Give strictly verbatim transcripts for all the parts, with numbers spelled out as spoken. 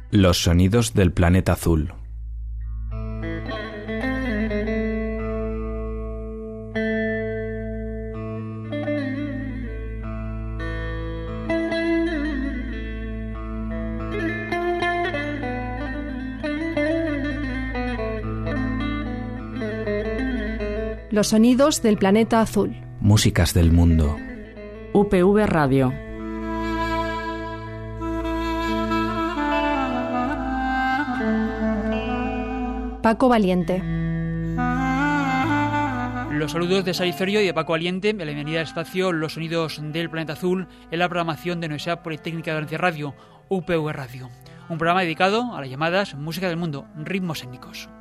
Los sonidos del planeta azul. Los sonidos del planeta azul. Músicas del mundo. U P V Radio. Paco Valiente. Los saludos de Sari Zorio y de Paco Valiente, la bienvenida al espacio Los sonidos del planeta azul en la programación de la Universidad Politécnica de Valencia Radio, U P V Radio. Un programa dedicado a las llamadas música del mundo, ritmos étnicos.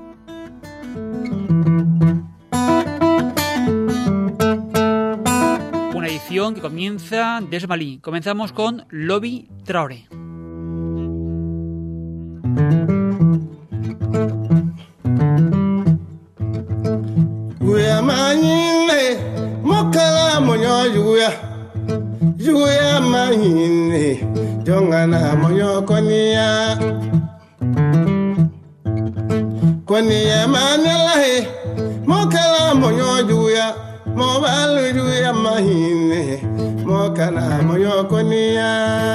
Una edición que comienza desde Malí. Comenzamos con Lobi Traoré. Jongana moyo konia konia manelahe mokala moyo juya mobalu juya mahine mokana moyo konia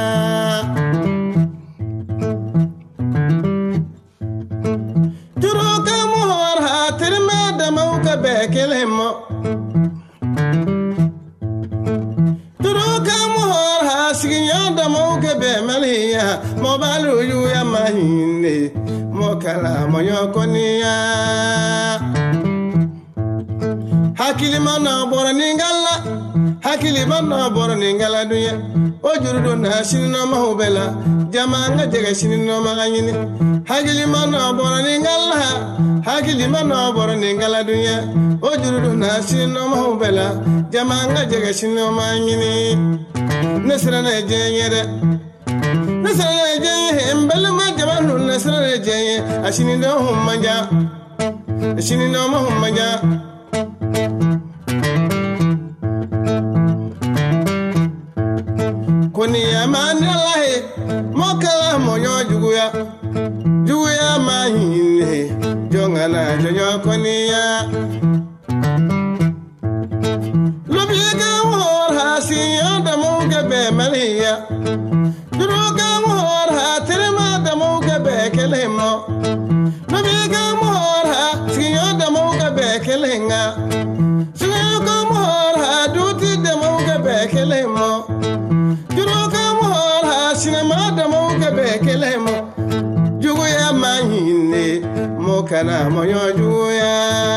turuka mohar hatirma da mauka bekelemo siginyanda moke be maliya mobalu yuya mahinde mokala moyo konia hakili mana boraningala hakili mana boraningala dunya ojurudo na sinno mahubela jamanga jega sinno maganyini hakili mana boraningala hakili mana boraningala dunya ojurudo na sinno mahubela jamanga jega sinno maganyini Nasrana jeyere Nasrana jeye mbele ma jamanu Nasrana jeye ashini no humanja ashini no humanja koni amana lahe mokala moyo juguya juguya mahine jongana jojo konia lobiga hor hasiya be maliya duruga mohor ha terema da moga be kelemo nabiga mohor ha siyo da moga be kelenga siyo ga mohor ha duti da moga be kelemo duruga mohor ha sinema da moga be kelemo juguya mahine mokana moyo juguya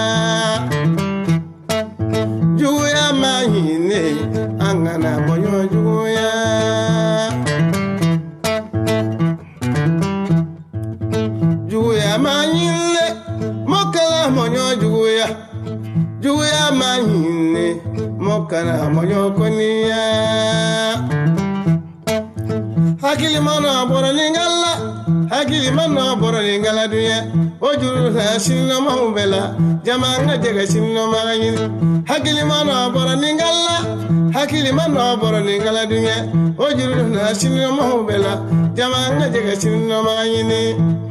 juguya mahine angana moyo juguya juguya mahine mokala moyo juguya juguya mahine mokala moyo konia hakili mana boraningala hakili mana boraningala dunya ojuru sa sinno mahubela jamanga jega sinno maganyini hakili mana boraningala hakili mana boraningala dunya ojuru sa sinno mahubela jamanga jega sinno maganyini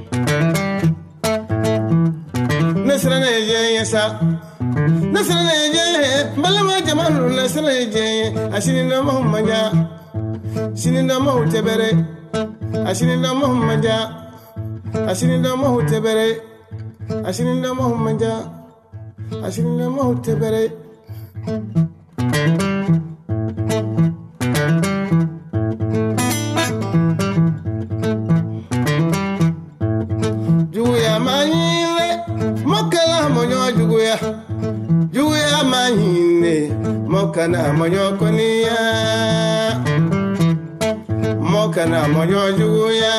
nasrana jeye sa nasrana jeye balama jamanu nasrana jeye asinno mahumanja sinno mahutebere asinno mahumanja asinno mahutebere asinno mahumanja asinno mahutebere juguya mahine mokala moyo juguya juguya mahine mokana moyo konia mokana moyo juguya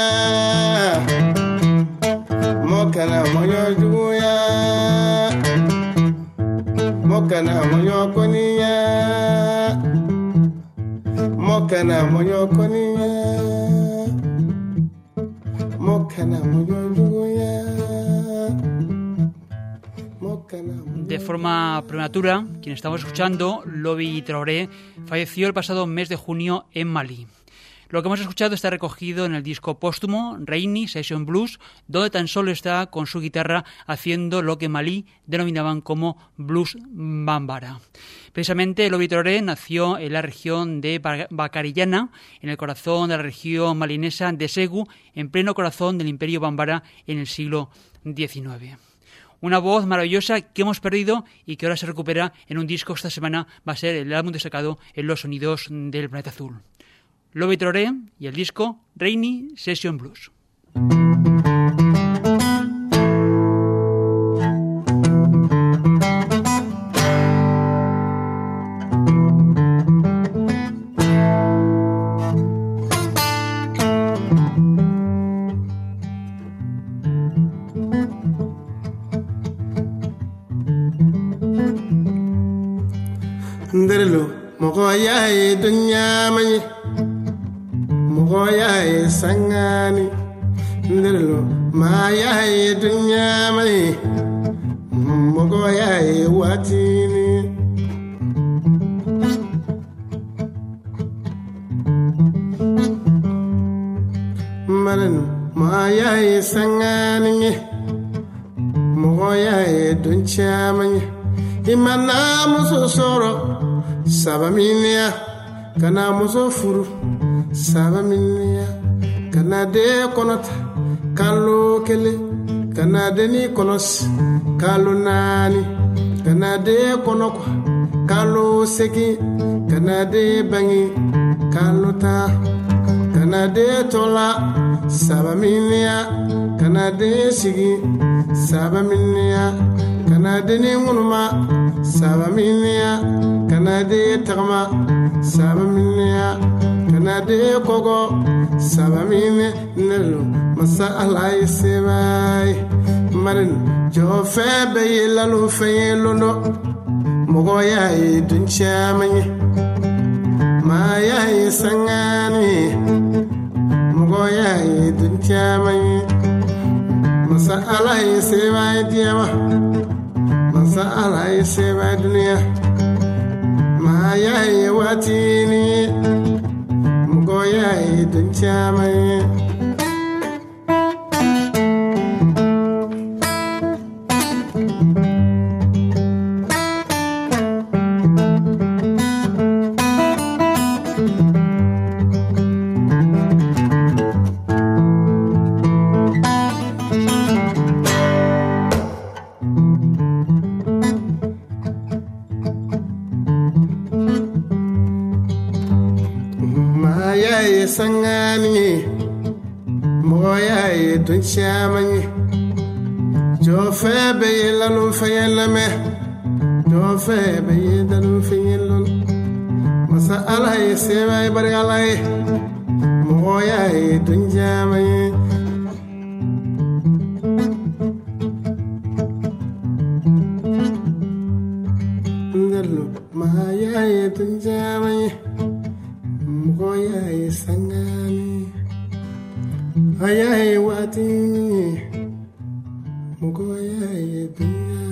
mokana moyo juguya mokana moyo konia mokana moyo konia mokana moyo juguya mokana moyo. De forma prematura, quien estamos escuchando, Lobi Traoré, falleció el pasado mes de junio en Malí. Lo que hemos escuchado está recogido en el disco póstumo Rainy Session Blues, donde tan solo está con su guitarra haciendo lo que en Malí denominaban como blues bambara. Precisamente Lobby Traoré nació en la región de Bacarillana, en el corazón de la región malinesa de Segu, en pleno corazón del Imperio Bambara en el siglo diecinueve. Una voz maravillosa que hemos perdido y que ahora se recupera en un disco. Esta semana va a ser el álbum destacado en los sonidos del planeta azul. Lobby Traoré y el disco Rainy Session Blues. Nderlo mogo yaye dunya mani mogo yaye sangani nderlo ma yaye dunya mani mogo yaye watini marano ma yaye sangani mogo yaye dunya mani imana muso soro sabaminia kana muso furu sabaminia kana de konota kalo kele kana de ni konos kalo nani kana de konoko kalo seki kana de bangi kalo ta kana de tola sabaminia kana de sigi sabaminia kana de ni munuma sabaminia kana de tagma sabaminia kana de kogo sabamine nelo masa alai sebai marin jo febe yelalu feyelo mogo yae duncha manye ma yae sangani mogo yae duncha manye masa alai sebai diama masa alai sebai dunia ma yae watini mogo yae duncha manye sangani moya e dun chamani jo febe yelalu fayelame jo febe yelalu fayelon masa alay seway bari alay moya e dun chamani ndelo maya e dun chamani moya sangani ayaye watini moya dunya.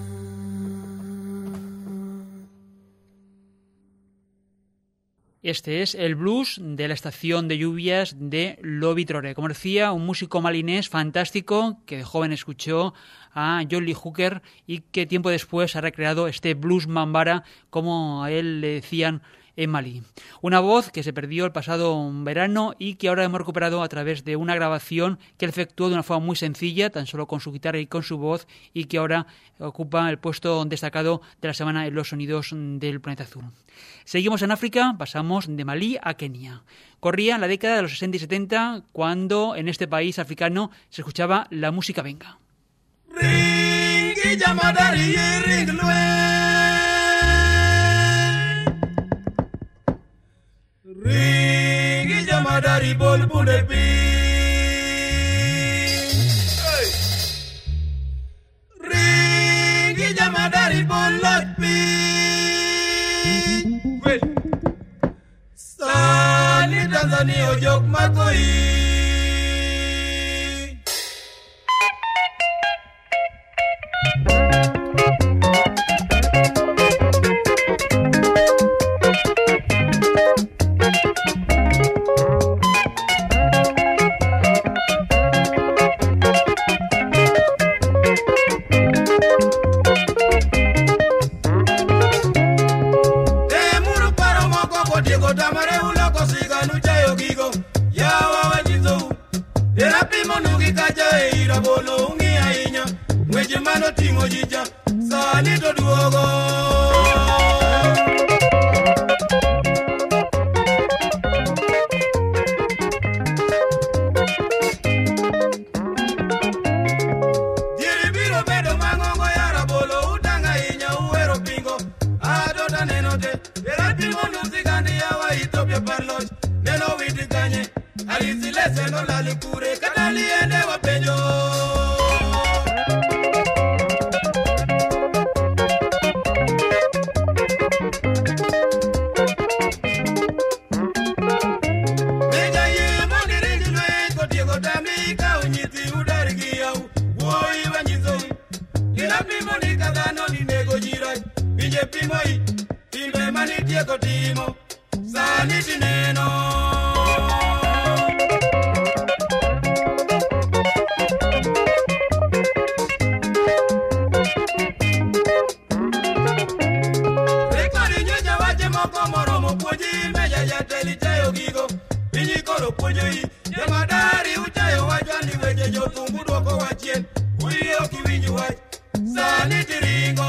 Este es el blues de la estación de lluvias de Lobby Traoré. Como decía, un músico malinés fantástico que de joven escuchó a John Lee Hooker y que tiempo después ha recreado este blues mambara, como a él le decían en Malí. Una voz que se perdió el pasado verano y que ahora hemos recuperado a través de una grabación que él efectuó de una forma muy sencilla, tan solo con su guitarra y con su voz, y que ahora ocupa el puesto destacado de la semana en los sonidos del planeta azul. Seguimos en África, pasamos de Malí a Kenia. Corría la década de los sesenta y setenta cuando en este país africano se escuchaba la música benga. Ringi jamadari bol bude pi Ringi jamadari bol lot pi Well Sani Tanzania ojok matoi to tingo jija sani to duogo. Dieri biro bedo mangongo yara bolo utanga inya uero pingo adota neno te era pingo nusikandi yawa Ethiopia parloch neno witi kanye alisilese no lalikure katali ene wapenyo. Pimoi, timbe mani tieko timo, sani tineno. Rekodi nyoja wache moko moromo puoji, meja jateli chayo gigo, pinyi koro puojoi, jamadari uchayo wajwani weche jotungu duoko wachien, uyo kiwinji wach, sani tiringo.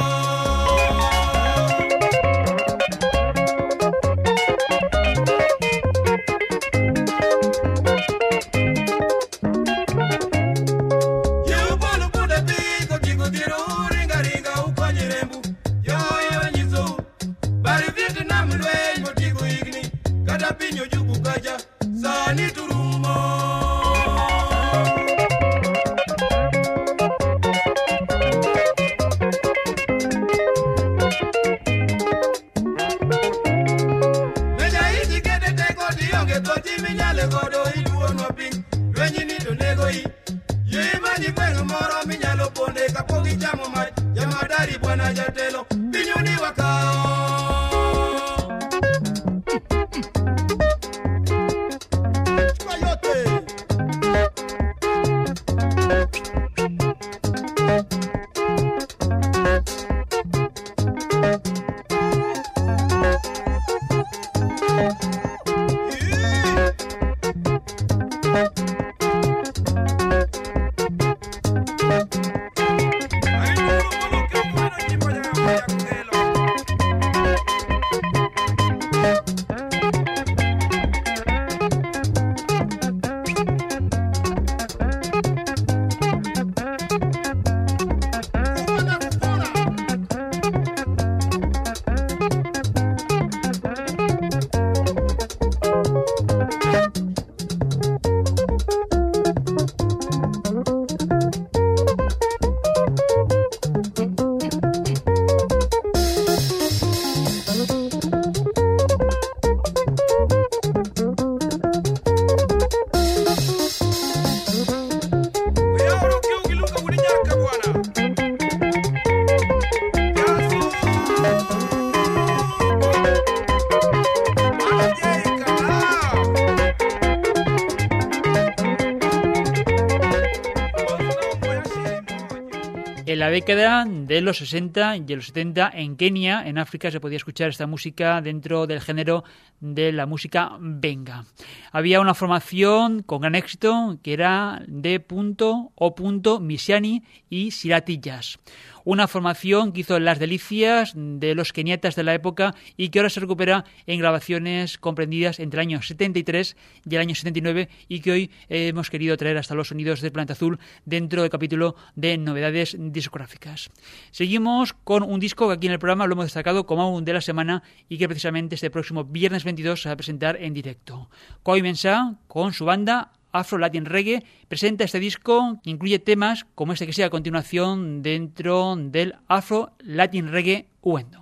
En la década de los sesenta y de los setenta en Kenia, en África, se podía escuchar esta música dentro del género de la música benga. Había una formación con gran éxito que era de punto o punto Misiani y Sirati Jazz. Una formación que hizo las delicias de los keniatas de la época y que ahora se recupera en grabaciones comprendidas entre el año setenta y tres y el año setenta y nueve y que hoy hemos querido traer hasta los sonidos del Planeta Azul dentro del capítulo de novedades discográficas. Seguimos con un disco que aquí en el programa lo hemos destacado como álbum de la semana y que precisamente este próximo viernes veintidós se va a presentar en directo. Koi Mensah, con su banda Afro Latin Reggae, presenta este disco que incluye temas como este que sigue a continuación dentro del Afro Latin Reggae Uendo.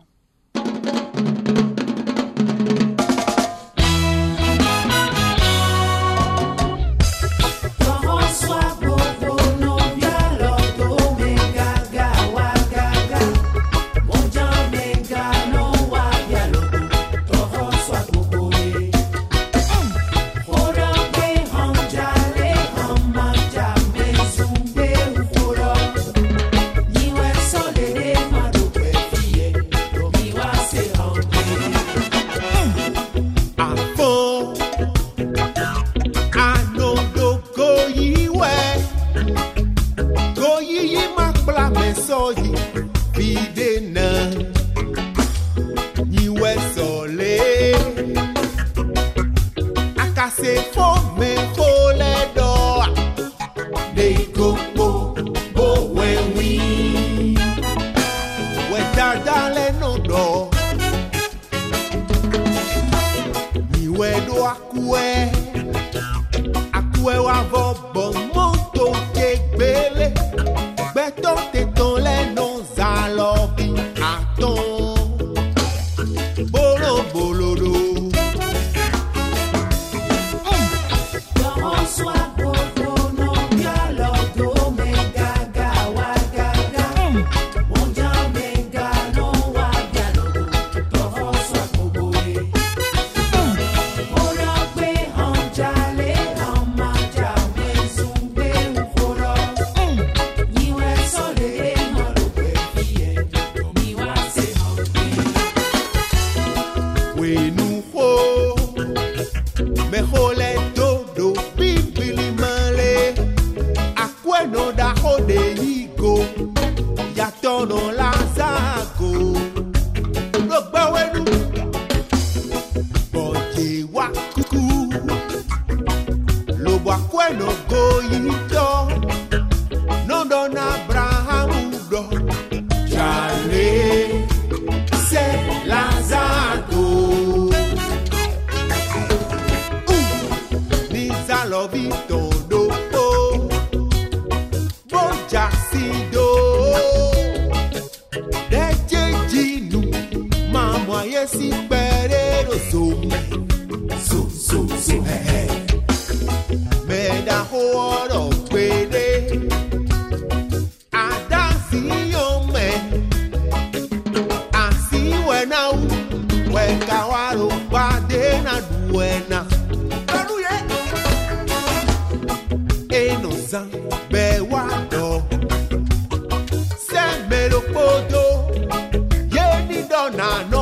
Yo Bola me soy videna Niwe sole Akase fome kole do Deiko bo bo wewi We dardale no do Niwe do akwe Akwe wa vo bon monto kegbele Beto te ton le non zalobi aton Bolo bolo do Tono la zago Lo bawenu Boje wa kuku Lo bwa kweno go yito No don Abraham do Chale Se la zago uh, Ni zalovito do oh Boja si do Si perero so so so so hey hey me da horo pede adasi yo me asi wena u we kawaro pade na duena aluye eno zan be wa do se me lo podo ye ni dona no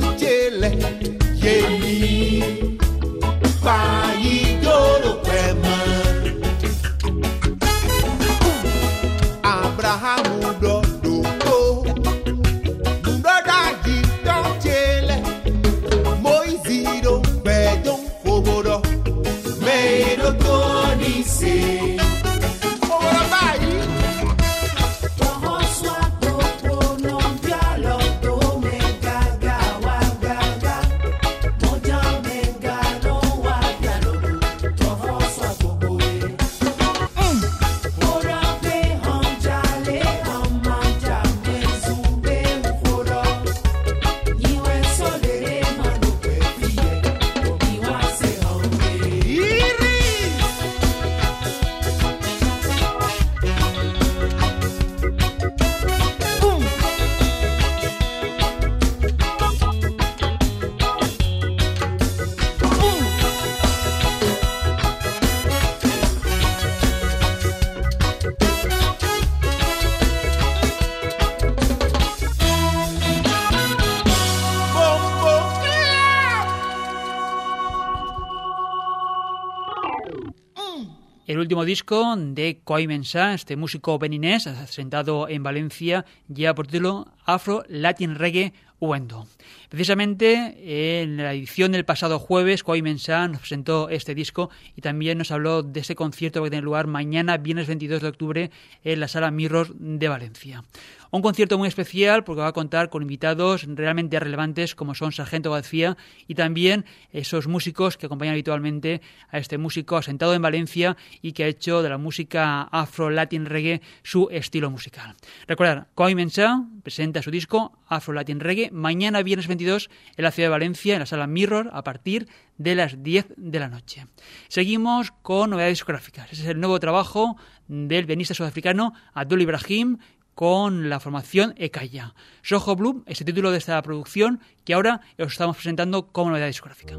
Yemi Payi Doro Pema Abraham do do do Mundo da di tonchele Moizi do bedon kobodo Medo toni se Kobodo bayi El último disco de Koi Mensah, este músico beninés, asentado en Valencia, lleva por título Afro Latin Reggae Uendo. Precisamente en la edición del pasado jueves, Koi Mensah nos presentó este disco y también nos habló de ese concierto que tiene lugar mañana, viernes veintidós de octubre, en la Sala Mirror de Valencia. Un concierto muy especial porque va a contar con invitados realmente relevantes como son Sargento García y también esos músicos que acompañan habitualmente a este músico asentado en Valencia y que ha hecho de la música Afro Latin Reggae su estilo musical. Recordad, Koi Mensah presenta su disco Afro Latin Reggae mañana viernes veintidós en la ciudad de Valencia, en la Sala Mirror, a partir de las diez de la noche. Seguimos con novedades discográficas. Ese es el nuevo trabajo del pianista sudafricano Abdul Ibrahim, con la formación Ekaya. Soho Blue es el título de esta producción que ahora os estamos presentando como novedad discográfica.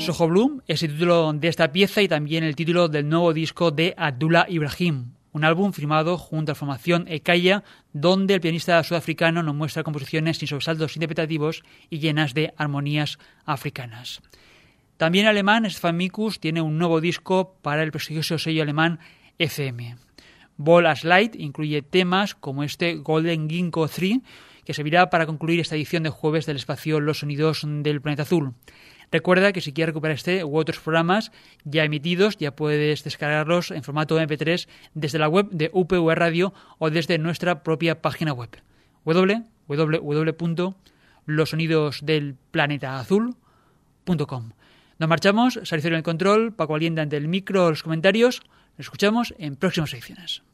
Soho Blue es el título de esta pieza y también el título del nuevo disco de Abdullah Ibrahim, un álbum firmado junto a la formación Ekaya, donde el pianista sudafricano nos muestra composiciones sin sobresaltos interpretativos y llenas de armonías africanas. También en alemán, Stefan Mikus tiene un nuevo disco para el prestigioso sello alemán F M. Ball as Light incluye temas como este Golden Ginkgo tres, que servirá para concluir esta edición de jueves del espacio Los Sonidos del Planeta Azul. Recuerda que si quieres recuperar este u otros programas ya emitidos, ya puedes descargarlos en formato eme pe tres desde la web de U P V Radio o desde nuestra propia página web doble u doble u doble u punto los sonidos del planeta azul punto com. Nos marchamos, Saricero en el control, Paco Alienda ante el micro, los comentarios. Nos escuchamos en próximas ediciones.